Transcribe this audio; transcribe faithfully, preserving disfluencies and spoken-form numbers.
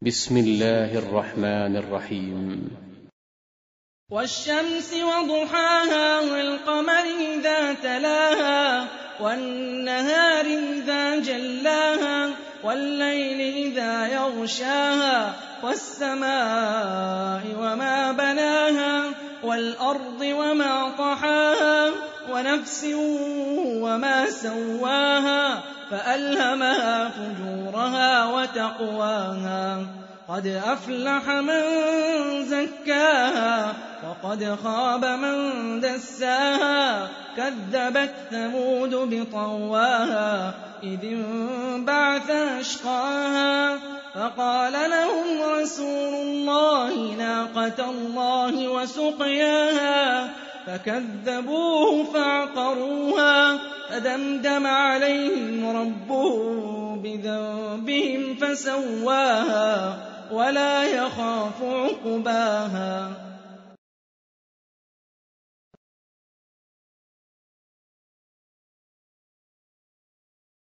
بسم الله الرحمن الرحيم. والشمس وضحاها والقمر إذا تلاها والنهار إذا جلاها والليل إذا يغشاها والسماء وما بناها والأرض وما طحاها ونفس وما سواها فألهمها فجورها وتقواها قد أفلح من زكاها وقد خاب من دساها كذبت ثمود بطواها إذ انبعث أشقاها فقال لهم رسول الله ناقة الله وسقياها فكذبوه فعقروها فدمدم عليهم ربهم بذنبهم فسواها ولا يخاف عقباها.